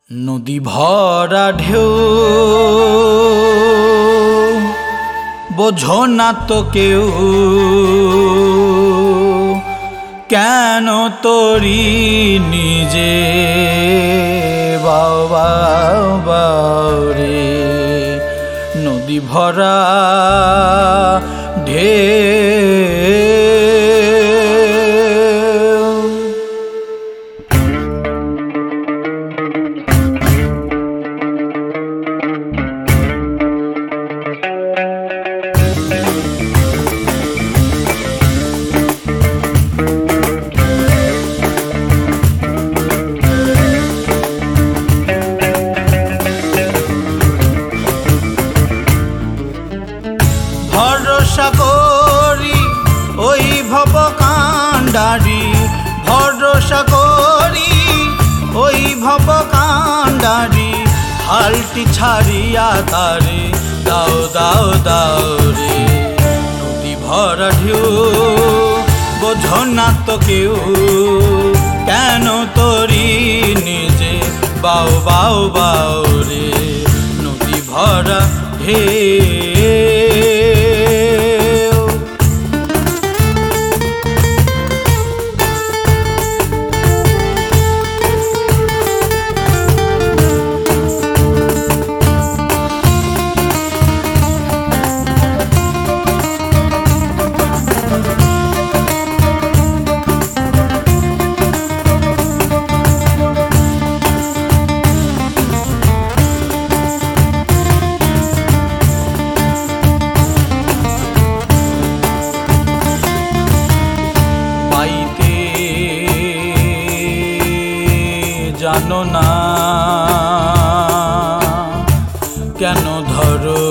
নদী ভরা ঢেউ বোঝো না তো কেউ, কেন তোরি নিজে বাউরে। নদী ভরা ঢেউ ভরসা করি ওই ভব কাণ্ডারি, ভরসা করি ওই ভব কাণ্ডারি। হালটি ছাড়িয়া তারে দাও দাও দাও রে। নদী ভরা ঢেউ বোঝো না তো কেউ, কেন তোরি নিজে বাউ বাউ বাউ রে। নদী ভরা ঢেউ জানো না কেন ধরো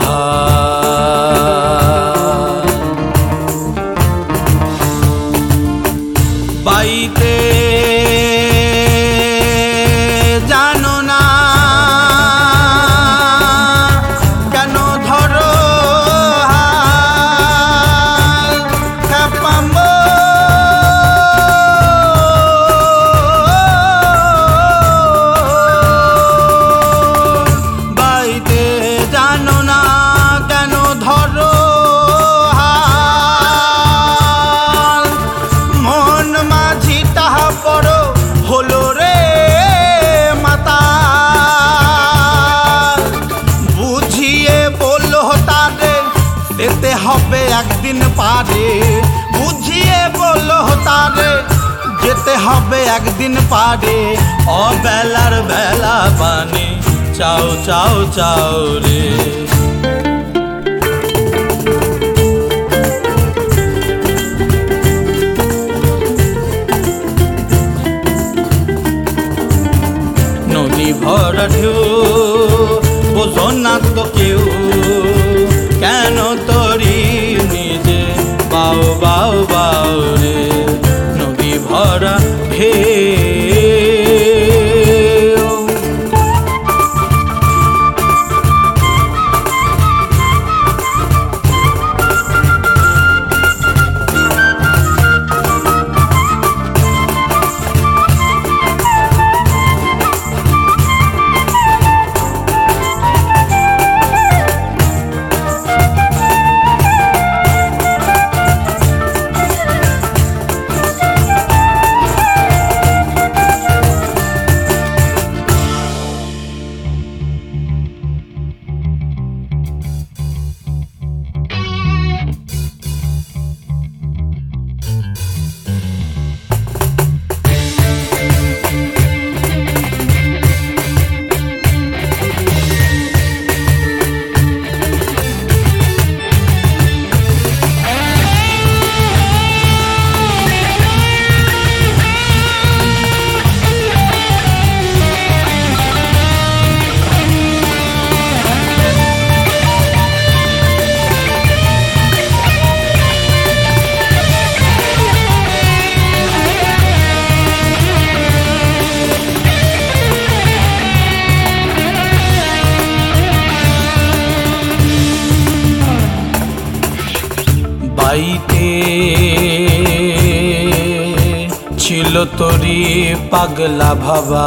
হাত, বাইতে জানো না কেন ধরো হাত। কাপাম্বো যেতে হবে একদিন পারে, বুঝিয়ে বলো তারে যেতে হবে একদিন পারে। অবেলার বেলা পানে চাও চাও চাও রে। নদী ভরা ঢেউ বোঝো না তো কেউ, কেন তোরি নিজে বাউ বাউ বাউ রে। নদী ভরা ঢেউ বাড়িতে ছিল তোরি পাগলা ভাবা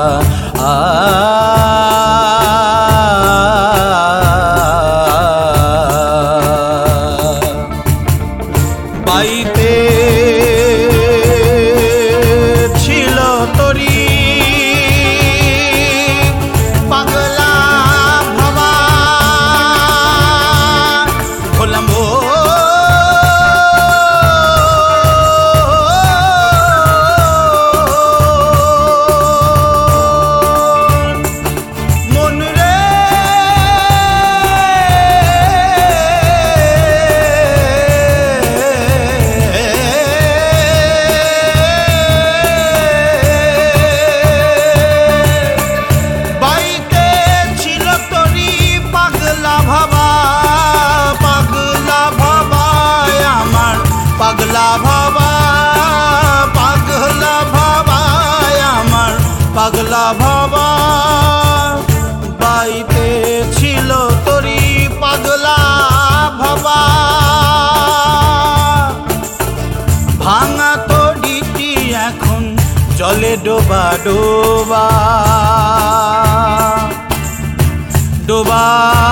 বাইতে ছিল তোরি পাগলা ভাবা হলাম পাগলা ভাবা পাগলা ভাবা আমার পাগলা ভাবা বাইতে ছিল তোরি পাগলা ভাবা ভাঙা তরিটি এখন জলে ডোবা ডোবা ডোবা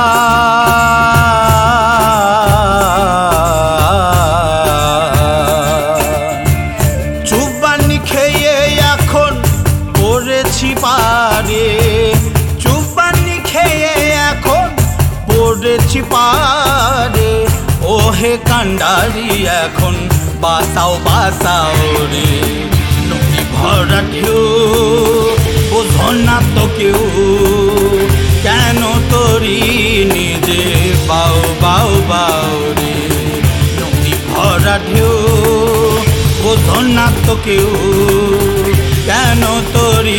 পারে চুপানি খেয়ে এখন পড়েছি পারে ওহে কান্ডারি এখন বাসাও বাসাও রে নদী ভরা ঢেউ বোঝো না তো কেউ কেন তোরি নিজে বাউ বাউ বাউ রে নদী ভরা ঢেউ বোঝো না তো কেউ কেন তোরি